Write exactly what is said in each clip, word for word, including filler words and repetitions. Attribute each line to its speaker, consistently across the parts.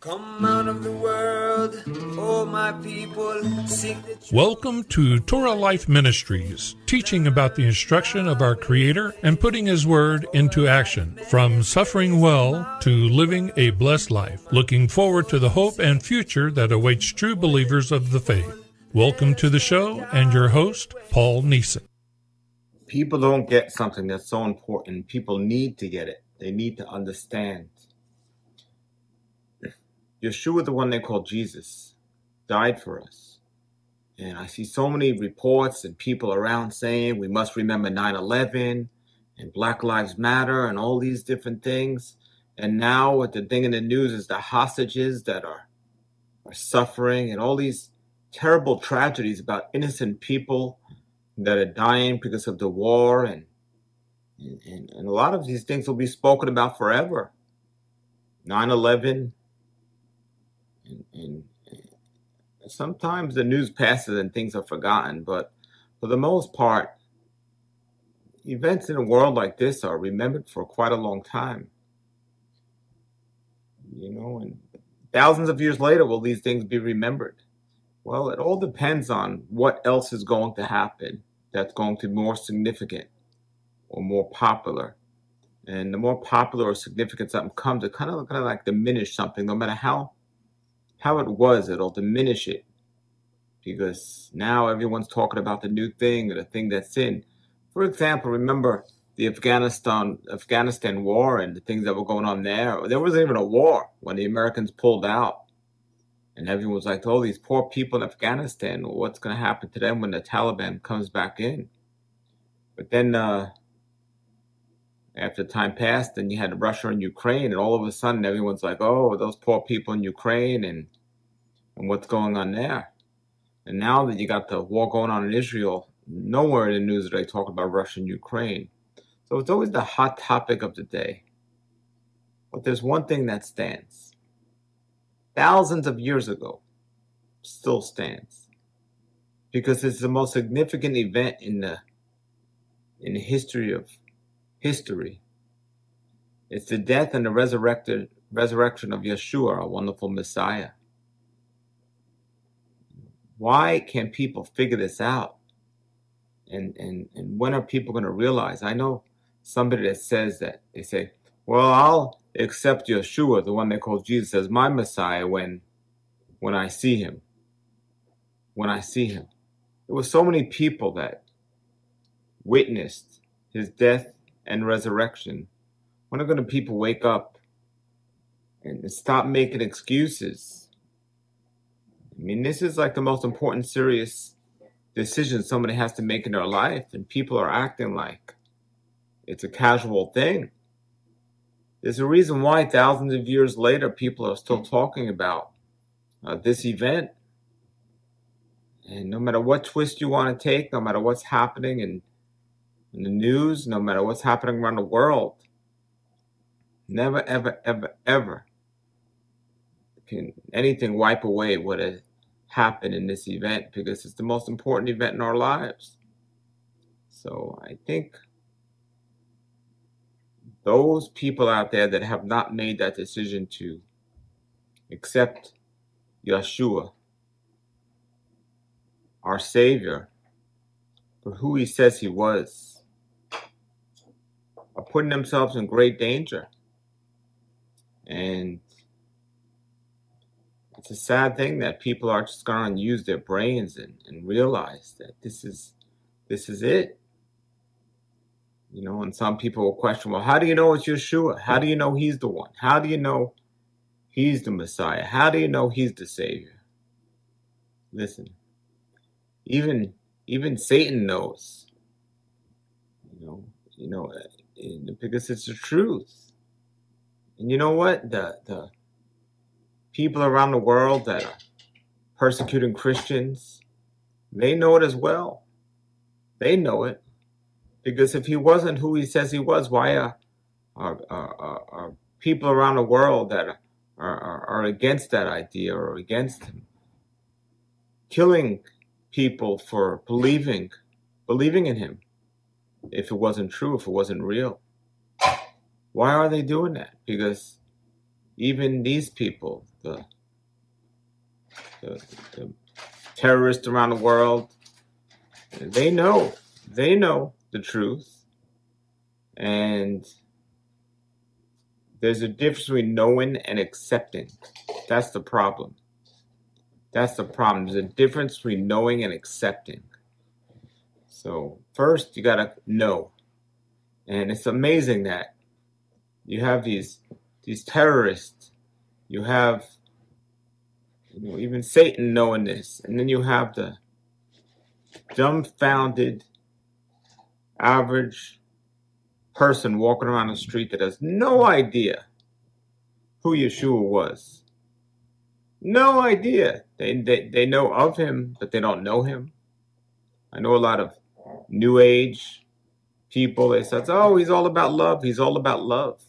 Speaker 1: Come out of the world, oh my people, sing the truth.
Speaker 2: Welcome to Torah Life Ministries, teaching about the instruction of our Creator and putting His Word into action, from suffering well to living a blessed life, looking forward to the hope and future that awaits true believers of the faith. Welcome to the show and your host, Paul Neeson.
Speaker 3: People don't get something that's so important. People need to get it. They need to understand. Yeshua, the one they call Jesus, died for us. And I see so many reports and people around saying we must remember nine eleven and Black Lives Matter and all these different things. And now what the thing in the news is the hostages that are, are suffering and all these terrible tragedies about innocent people that are dying because of the war. And, and, and a lot of these things will be spoken about forever. nine eleven. And, and, and sometimes the news passes and things are forgotten, but for the most part, events in a world like this are remembered for quite a long time. You know, and thousands of years later, will these things be remembered? Well, it all depends on what else is going to happen that's going to be more significant or more popular. And the more popular or significant something comes, it kind of, kind of like diminish something, no matter how how it was, it'll diminish it. Because now everyone's talking about the new thing or the thing that's in. For example, remember the Afghanistan Afghanistan war and the things that were going on there. There wasn't even a war when the Americans pulled out. And everyone was like, oh, these poor people in Afghanistan, what's going to happen to them when the Taliban comes back in? But then uh, after time passed, then you had Russia and Ukraine, and all of a sudden everyone's like, oh, those poor people in Ukraine and and what's going on there. And now that you got the war going on in Israel, nowhere in the news are they talking about Russia and Ukraine. So it's always the hot topic of the day. But there's one thing that stands. Thousands of years ago, still stands. Because it's the most significant event in the in the history of history. It's the death and the resurrected resurrection of Yeshua, our wonderful Messiah. Why can't people figure this out? And, and, and when are people going to realize? I know somebody that says that. They say, well, I'll accept Yeshua, the one they call Jesus, as my Messiah when, when I see him. When I see him. There were so many people that witnessed his death and resurrection. When are going to people wake up and stop making excuses? I mean, this is like the most important, serious decision somebody has to make in their life, and people are acting like it's a casual thing. There's a reason why thousands of years later people are still talking about uh, this event. And no matter what twist you want to take, no matter what's happening in, in the news, no matter what's happening around the world, never, ever, ever, ever can anything wipe away what has happened in this event, because it's the most important event in our lives. So I think those people out there that have not made that decision to accept Yeshua, our Savior, for who he says he was, are putting themselves in great danger. And it's a sad thing that people are just going to use their brains and, and realize that this is this is it. You know, and some people will question, well, how do you know it's Yeshua? How do you know he's the one? How do you know he's the Messiah? How do you know he's the Savior? Listen, even even Satan knows. You know, you know, because it's the truth. And you know what? The the people around the world that are persecuting Christians, they know it as well. They know it. Because if he wasn't who he says he was, why are, are, are, are people around the world that are, are, are against that idea or against him killing people for believing, believing in him if it wasn't true, if it wasn't real? Why are they doing that? Because even these people, the, the, the terrorists around the world, they know, they know the truth. And there's a difference between knowing and accepting. That's the problem. That's the problem. There's a difference between knowing and accepting. So first, you got to know. And it's amazing that you have these these terrorists. You have, you know, even Satan knowing this. And then you have the dumbfounded, average person walking around the street that has no idea who Yeshua was. No idea. They, they, they know of him, but they don't know him. I know a lot of New Age people. They said, oh, he's all about love. He's all about love.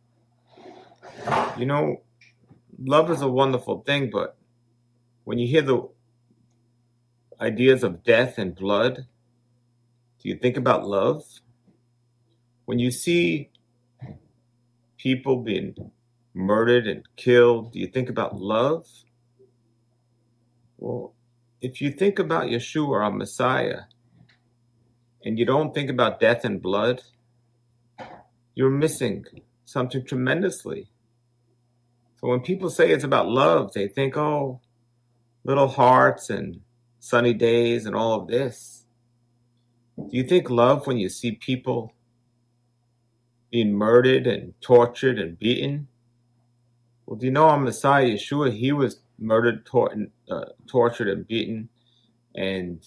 Speaker 3: You know, love is a wonderful thing, but when you hear the ideas of death and blood, do you think about love? When you see people being murdered and killed, do you think about love? Well, if you think about Yeshua, our Messiah, and you don't think about death and blood, you're missing something tremendously. So when people say it's about love, they think, oh, little hearts and sunny days and all of this. Do you think love when you see people being murdered and tortured and beaten? Well, do you know our Messiah, Yeshua, he was murdered, tor- uh, tortured, and beaten. And,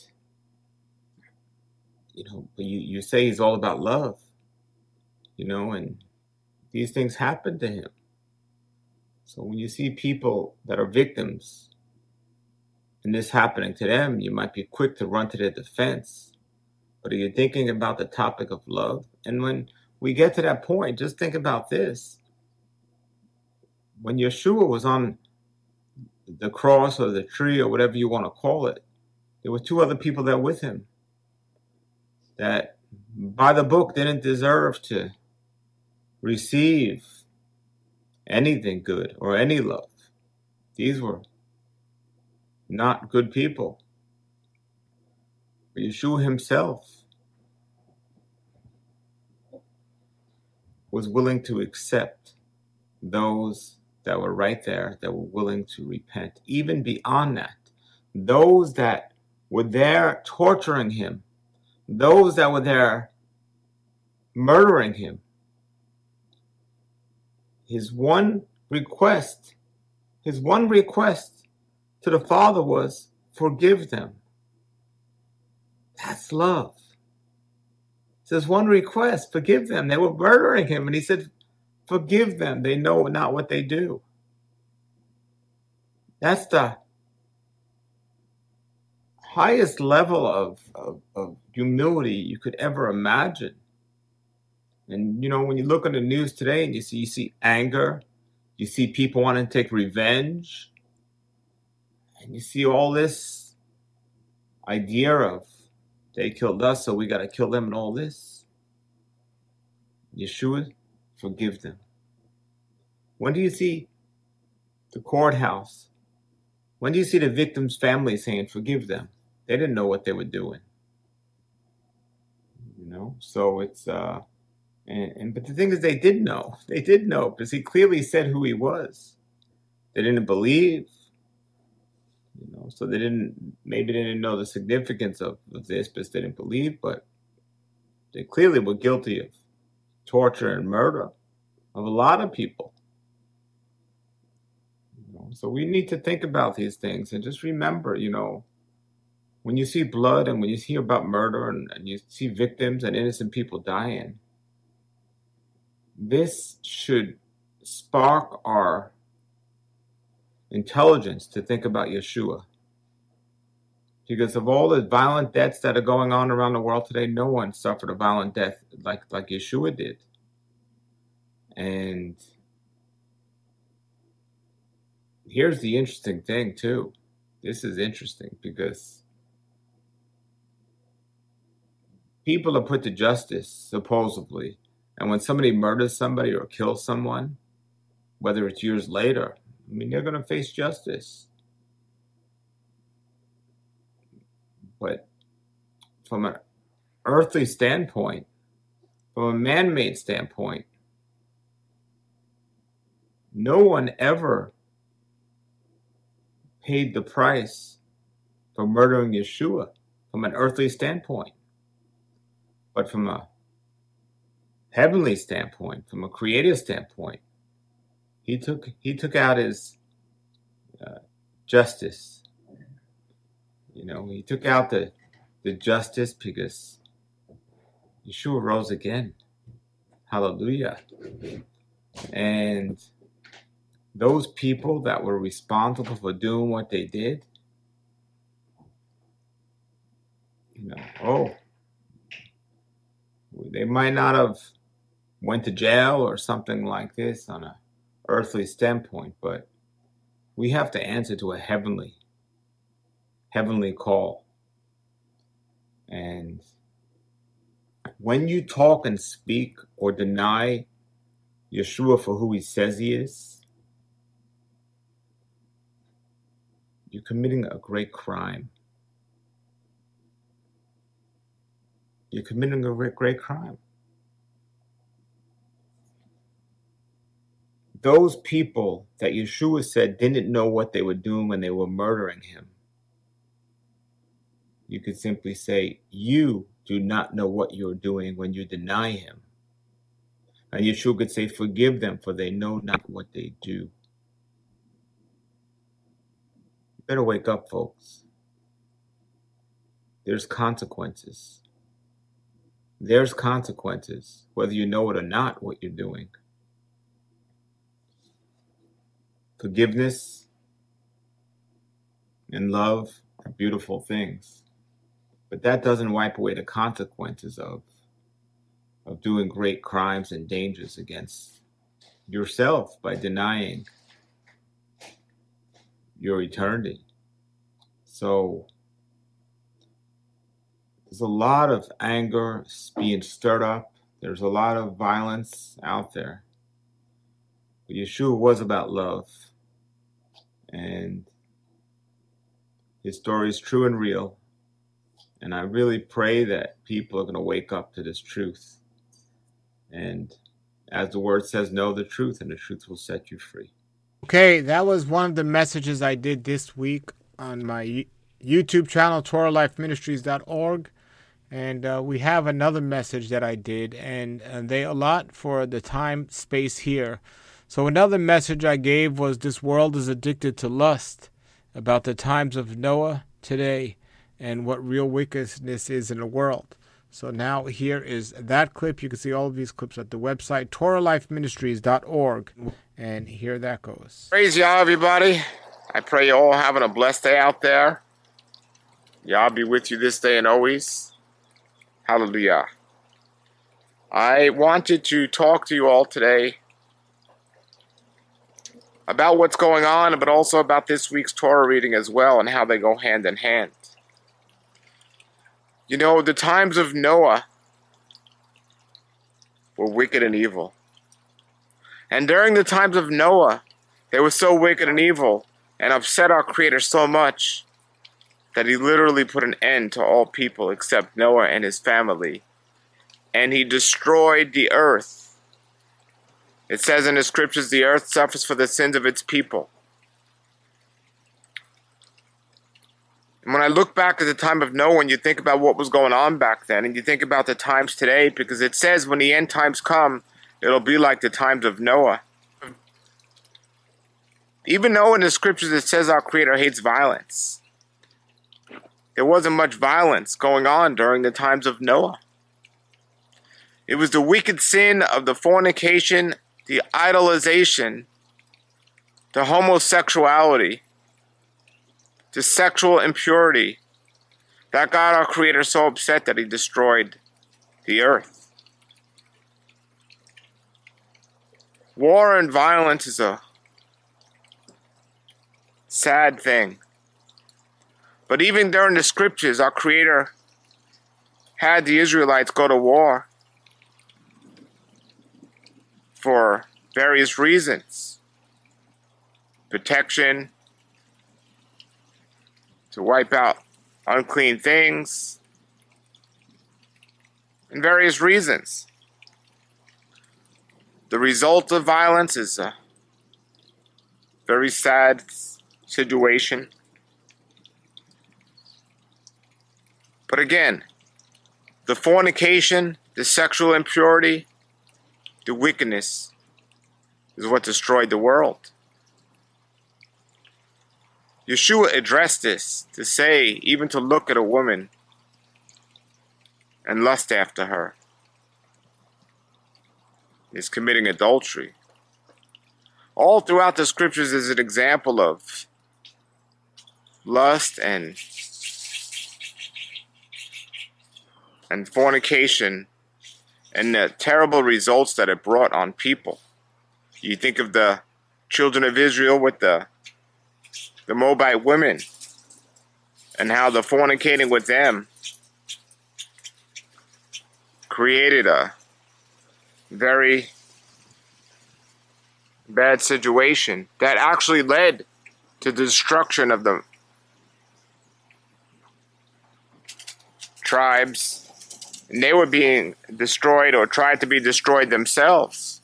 Speaker 3: you know, you, you say he's all about love, you know, and these things happen to him. So when you see people that are victims and this happening to them, you might be quick to run to their defense. But are you thinking about the topic of love? And when we get to that point, just think about this. When Yeshua was on the cross or the tree or whatever you want to call it, there were two other people there with him that by the book didn't deserve to receive anything good or any love. These were not good people. But Yeshua himself was willing to accept those that were right there, that were willing to repent. Even beyond that, those that were there torturing him, those that were there murdering him, his one request, his one request to the Father was, forgive them. That's love. It's his one request, forgive them. They were murdering him, and he said, forgive them. They know not what they do. That's the highest level of, of, of humility you could ever imagine. And, you know, when you look at the news today and you see, you see anger, you see people wanting to take revenge, and you see all this idea of they killed us, so we got to kill them and all this. Yeshua, forgive them. When do you see the courthouse? When do you see the victim's family saying, forgive them? They didn't know what they were doing. You know, so it's, uh, and, and but the thing is, they did know. They did know because he clearly said who he was. They didn't believe, you know, so they didn't, maybe they didn't know the significance of, of this, but they didn't believe, but they clearly were guilty of torture and murder of a lot of people. You know, so we need to think about these things and just remember, you know, when you see blood and when you hear about murder and, and you see victims and innocent people dying, this should spark our intelligence to think about Yeshua. Because of all the violent deaths that are going on around the world today, no one suffered a violent death like, like Yeshua did. And here's the interesting thing, too. This is interesting because people are put to justice, supposedly. And when somebody murders somebody or kills someone, whether it's years later, I mean, they're going to face justice. But from an earthly standpoint, from a man-made standpoint, no one ever paid the price for murdering Yeshua from an earthly standpoint. But from a heavenly standpoint, from a creative standpoint, he took he took out his uh, justice. You know, he took out the the justice because Yeshua rose again. Hallelujah. And those people that were responsible for doing what they did, you know, oh, they might not have went to jail or something like this on a earthly standpoint, but we have to answer to a heavenly, heavenly call. And when you talk and speak or deny Yeshua for who he says he is, you're committing a great crime. You're committing a great, great crime. Those people that Yeshua said didn't know what they were doing when they were murdering him, you could simply say, you do not know what you're doing when you deny him. And Yeshua could say, forgive them, for they know not what they do. You better wake up, folks. There's consequences. There's consequences, whether you know it or not, what you're doing. Forgiveness and love are beautiful things, but that doesn't wipe away the consequences of, of doing great crimes and dangers against yourself by denying your eternity. So there's a lot of anger being stirred up. There's a lot of violence out there. But Yeshua was about love. And his story is true and real. And I really pray that people are going to wake up to this truth. And as the word says, know the truth, and the truth will set you free.
Speaker 4: Okay, that was one of the messages I did this week on my YouTube channel, Torah Life Ministries dot org. And uh, we have another message that I did, and, and they allot for the time space here. So another message I gave was this world is addicted to lust, about the times of Noah today and what real wickedness is in the world. So now here is that clip. You can see all of these clips at the website, Torah Life Ministries dot org. And here that goes.
Speaker 5: Praise Yah, everybody. I pray you're all having a blessed day out there. Yah be with you this day and always. Hallelujah. I wanted to talk to you all today about what's going on, but also about this week's Torah reading as well and how they go hand in hand. You know, the times of Noah were wicked and evil. And during the times of Noah, they were so wicked and evil and upset our Creator so much that he literally put an end to all people except Noah and his family. And he destroyed the earth. It says in the scriptures, the earth suffers for the sins of its people. And when I look back at the time of Noah and you think about what was going on back then, and you think about the times today, because it says when the end times come, it'll be like the times of Noah. Even though in the scriptures it says our Creator hates violence, there wasn't much violence going on during the times of Noah. It was the wicked sin of the fornication, the idolization, the homosexuality, the sexual impurity that got our Creator so upset that he destroyed the earth. War and violence is a sad thing. But even during the scriptures, our Creator had the Israelites go to war for various reasons. protection, to wipe out unclean things, and various reasons. The result of violence is a very sad situation. But again, the fornication, the sexual impurity, the wickedness is what destroyed the world. Yeshua addressed this to say, even to look at a woman and lust after her is committing adultery. All throughout the scriptures is an example of lust and and fornication and the terrible results that it brought on people. You think of the children of Israel with the the Moabite women and how the fornicating with them created a very bad situation that actually led to the destruction of the tribes, and they were being destroyed or tried to be destroyed themselves.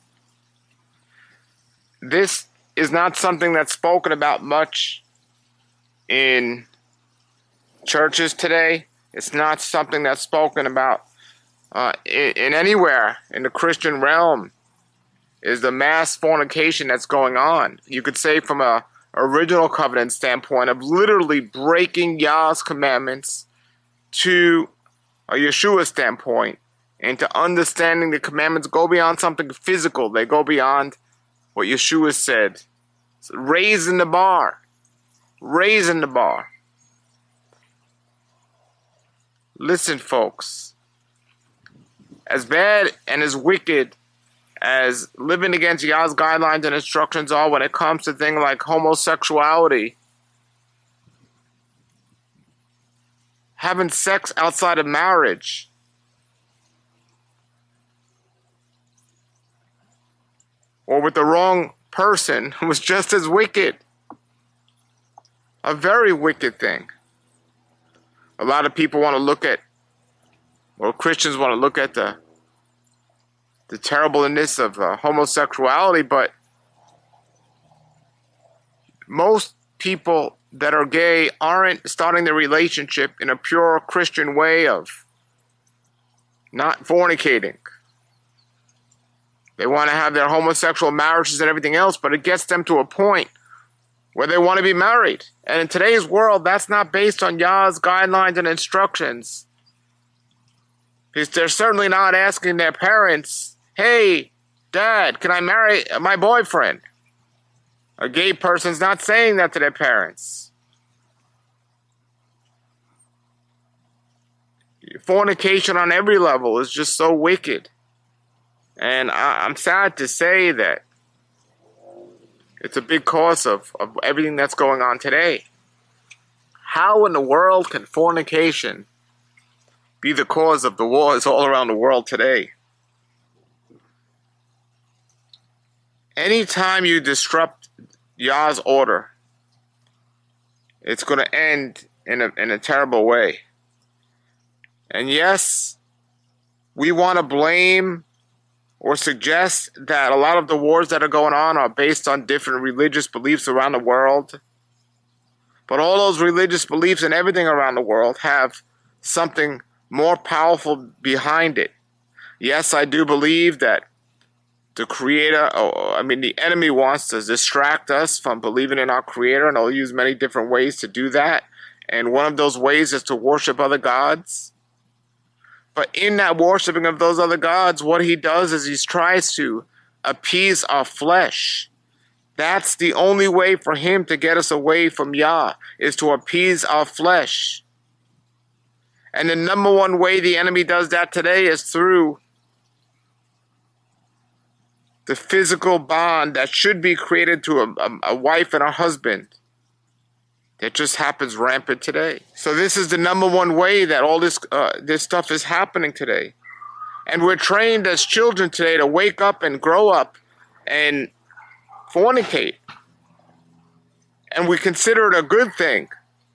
Speaker 5: This is not something that's spoken about much in churches today. It's not something that's spoken about uh, in, in anywhere in the Christian realm. Is the mass fornication that's going on. You could say from a original covenant standpoint of literally breaking Yah's commandments to a Yeshua standpoint, and to understanding the commandments go beyond something physical. They go beyond what Yeshua said. So raising the bar. Raising the bar. Listen, folks. As bad and as wicked as living against Yah's guidelines and instructions are when it comes to things like homosexuality, having sex outside of marriage, or with the wrong person, was just as wicked. A very wicked thing. A lot of people want to look at, or Christians want to look at the the terribleness of uh, homosexuality, but most people that are gay aren't starting their relationship in a pure Christian way of not fornicating. They want to have their homosexual marriages and everything else, but it gets them to a point where they want to be married. And in today's world, that's not based on Yah's guidelines and instructions. Because they're certainly not asking their parents, hey, Dad, can I marry my boyfriend? A gay person's not saying that to their parents. Fornication on every level is just so wicked. And I, I'm sad to say that it's a big cause of, of everything that's going on today. How in the world can fornication be the cause of the wars all around the world today? Anytime you disrupt Yah's order, it's going to end in a, in a terrible way. And yes, we want to blame or suggest that a lot of the wars that are going on are based on different religious beliefs around the world. But all those religious beliefs and everything around the world have something more powerful behind it. Yes, I do believe that the Creator, oh, I mean, the enemy wants to distract us from believing in our Creator, and they'll use many different ways to do that. And one of those ways is to worship other gods. But in that worshiping of those other gods, what he does is he tries to appease our flesh. That's the only way for him to get us away from Yah, is to appease our flesh. And the number one way the enemy does that today is through the physical bond that should be created to a, a, a wife and a husband. That just happens rampant today. So this is the number one way that all this uh, this stuff is happening today. And we're trained as children today to wake up and grow up and fornicate. and we consider it a good thing.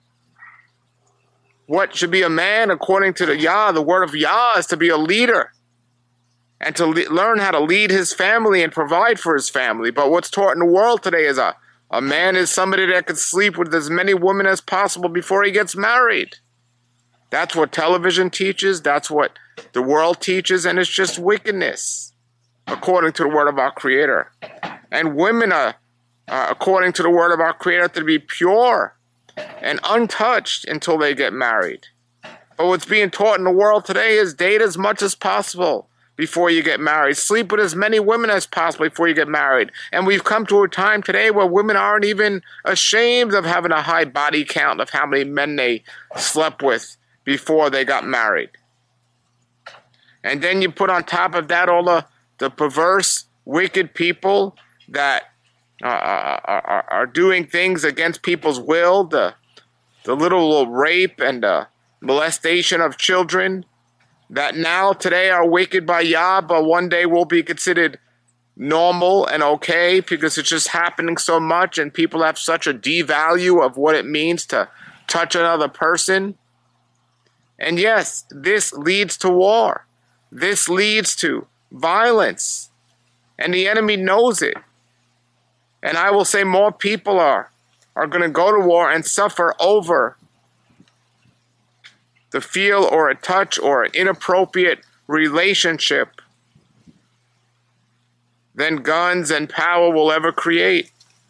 Speaker 5: What should be a man according to the Yah, the word of Yah, is to be a leader and to le- learn how to lead his family and provide for his family. But what's taught in the world today is a, a man is somebody that can sleep with as many women as possible before he gets married. That's what television teaches. That's what the world teaches, and it's just wickedness, according to the word of our Creator. And women are, uh, according to the word of our Creator, to be pure and untouched until they get married. But what's being taught in the world today is date as much as possible before you get married. Sleep with as many women as possible before you get married. And we've come to a time today where women aren't even ashamed of having a high body count of how many men they slept with before they got married. And then you put on top of that all the, the perverse, wicked people that uh, are, are doing things against people's will, the, the little rape and the molestation of children that now today are wicked by Yah, but one day will be considered normal and okay because it's just happening so much and people have such a devalue of what it means to touch another person. And yes, this leads to war. This leads to violence. And the enemy knows it. And I will say more people are, are going to go to war and suffer over the feel or a touch or an inappropriate relationship than guns and power will ever create.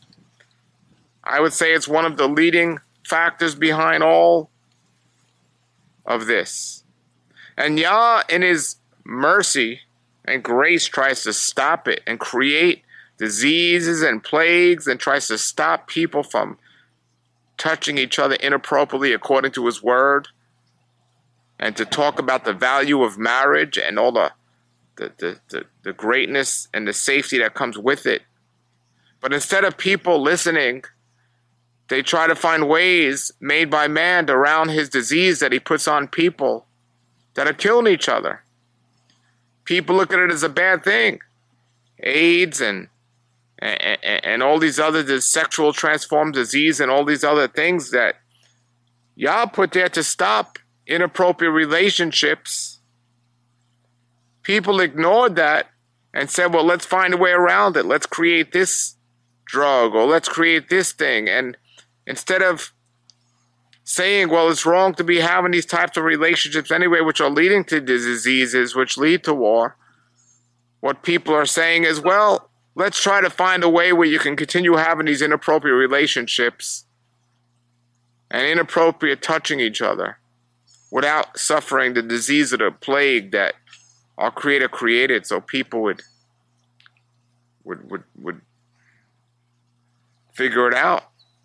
Speaker 5: I would say it's one of the leading factors behind all of this. And Yah, in his mercy and grace, tries to stop it and create diseases and plagues and tries to stop people from touching each other inappropriately according to his word, and to talk about the value of marriage and all the the, the, the, the greatness and the safety that comes with it. But instead of people listening, they try to find ways made by man to drown his disease that he puts on people that are killing each other. People look at it as a bad thing. AIDS and and, and all these other the sexual transformed disease and all these other things that Yah put there to stop inappropriate relationships. People ignored that and said, well, let's find a way around it. Let's create this drug or let's create this thing. And instead of saying, well, it's wrong to be having these types of relationships anyway, which are leading to diseases, which lead to war, what people are saying is, well, let's try to find a way where you can continue having these inappropriate relationships and inappropriate touching each other without suffering the disease of the plague that our Creator created, so people would would would, would figure it out.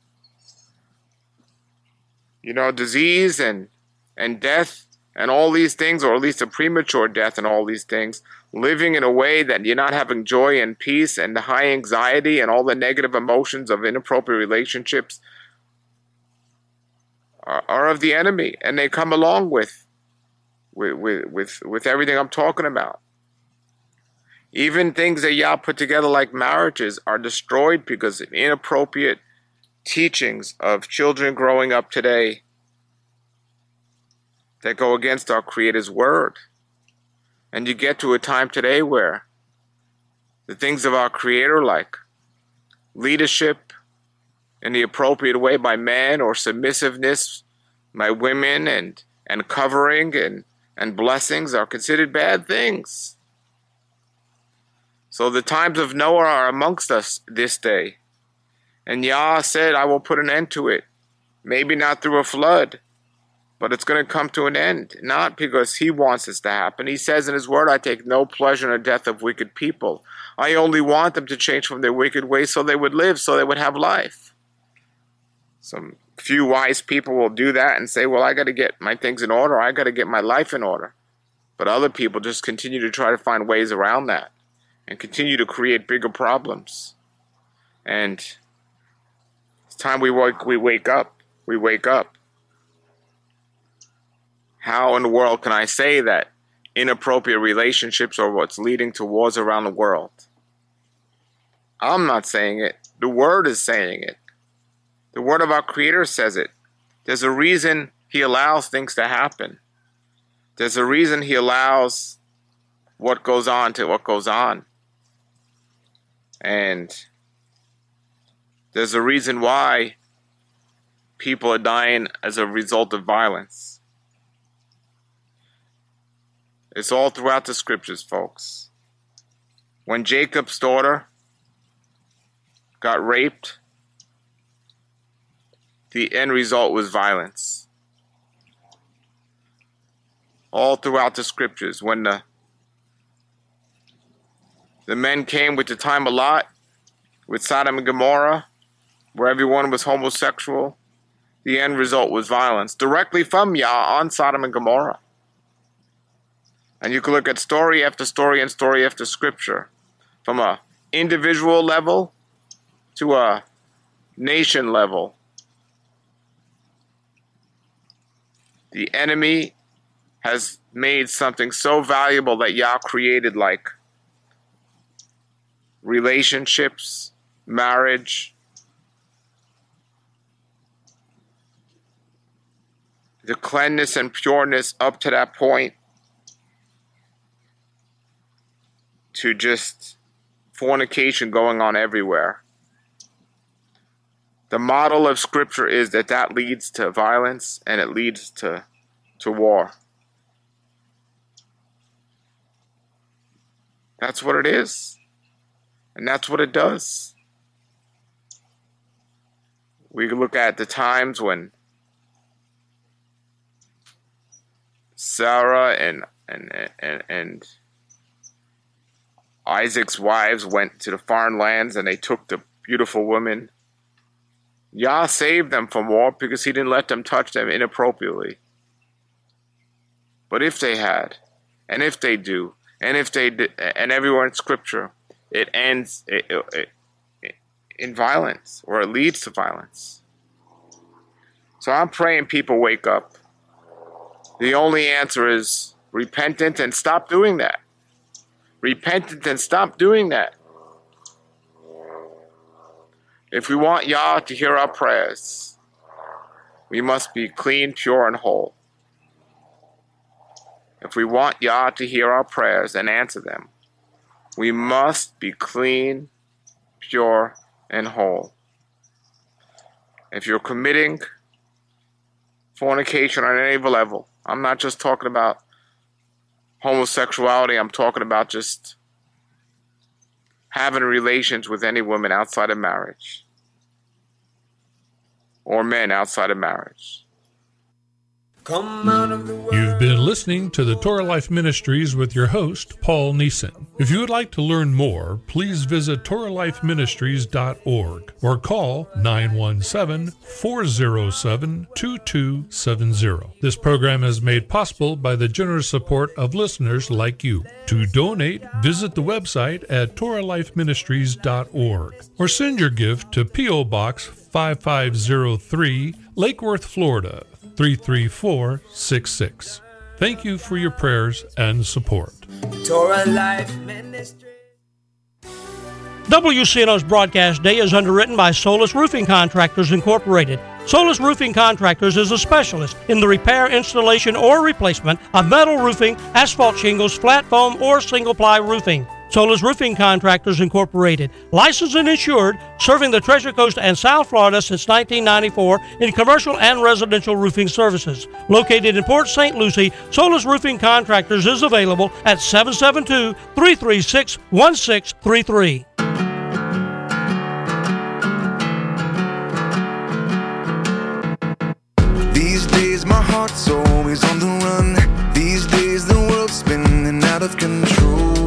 Speaker 5: You know, disease and and death and all these things, or at least a premature death and all these things, living in a way that you're not having joy and peace and the high anxiety and all the negative emotions of inappropriate relationships are, are of the enemy, and they come along with with, with with with everything I'm talking about. Even things that Yah put together like marriages are destroyed because of inappropriate teachings of children growing up today that go against our Creator's word. And you get to a time today where the things of our Creator, like leadership in the appropriate way by men, or submissiveness by women, and, and covering and, and blessings, are considered bad things. So the times of Noah are amongst us this day. And Yah said, I will put an end to it. Maybe not through a flood, but it's going to come to an end. Not because He wants this to happen. He says in His word, I take no pleasure in the death of wicked people. I only want them to change from their wicked ways so they would live, so they would have life. Some few wise people will do that and say, well, I got to get my things in order. I got to get my life in order. But other people just continue to try to find ways around that and continue to create bigger problems. And it's time we wake, we wake up. We wake up. How in the world can I say that inappropriate relationships are what's leading to wars around the world? I'm not saying it. The word is saying it. The word of our Creator says it. There's a reason He allows things to happen. There's a reason He allows what goes on to what goes on. And there's a reason why people are dying as a result of violence. It's all throughout the scriptures, folks. When Jacob's daughter got raped, the end result was violence. All throughout the scriptures, when the the men came with the time of Lot, with Sodom and Gomorrah, where everyone was homosexual, the end result was violence, directly from Yah on Sodom and Gomorrah. And you can look at story after story and story after scripture, from a individual level to a nation level. The enemy has made something so valuable that Yah created, like relationships, marriage, the cleanness and pureness up to that point, to just fornication going on everywhere. The model of scripture is that that leads to violence and it leads to, to war. That's what it is. And that's what it does. We can look at the times when Sarah and and and, and Isaac's wives went to the foreign lands and they took the beautiful women. Yah saved them from war because He didn't let them touch them inappropriately. But if they had, and if they do, and if they did, and everywhere in Scripture, it ends it, it, it, in violence, or it leads to violence. So I'm praying people wake up. The only answer is repentant and stop doing that. Repentant and stop doing that. If we want Yah to hear our prayers, we must be clean, pure, and whole. If we want Yah to hear our prayers and answer them, we must be clean, pure, and whole. If you're committing fornication on any level, I'm not just talking about homosexuality, I'm talking about just having relations with any woman outside of marriage, or men outside of marriage.
Speaker 1: Come out of the world.
Speaker 2: You've been listening to the Torah Life Ministries with your host, Paul Neeson. If you would like to learn more, please visit Torah Life Ministries dot org or call nine one seven, four zero seven, two two seven zero. This program is made possible by the generous support of listeners like you. To donate, visit the website at Torah Life Ministries dot org or send your gift to P O. Box five five zero three, Lake Worth, Florida, three three four six six. Thank you for your prayers and support.
Speaker 1: Torah Life Ministry.
Speaker 6: W C N O's broadcast day is underwritten by Solus Roofing Contractors Incorporated. Solus Roofing Contractors is a specialist in the repair, installation, or replacement of metal roofing, asphalt shingles, flat foam, or single-ply roofing. Solus Roofing Contractors Incorporated, licensed and insured, serving the Treasure Coast and South Florida since nineteen ninety-four in commercial and residential roofing services. Located in Port Saint Lucie, Solus Roofing Contractors is available at seven seven two, three three six, one six three three.
Speaker 7: These days my heart's always on the run. These days the world's spinning out of control.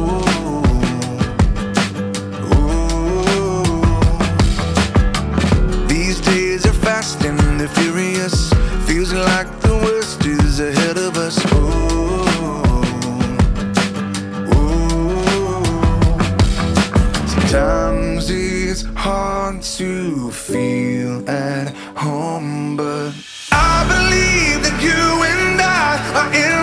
Speaker 7: Fast and they're furious. Feels like the worst is ahead of us. Oh, oh. Sometimes it's hard to feel at home, but I believe that you and I are in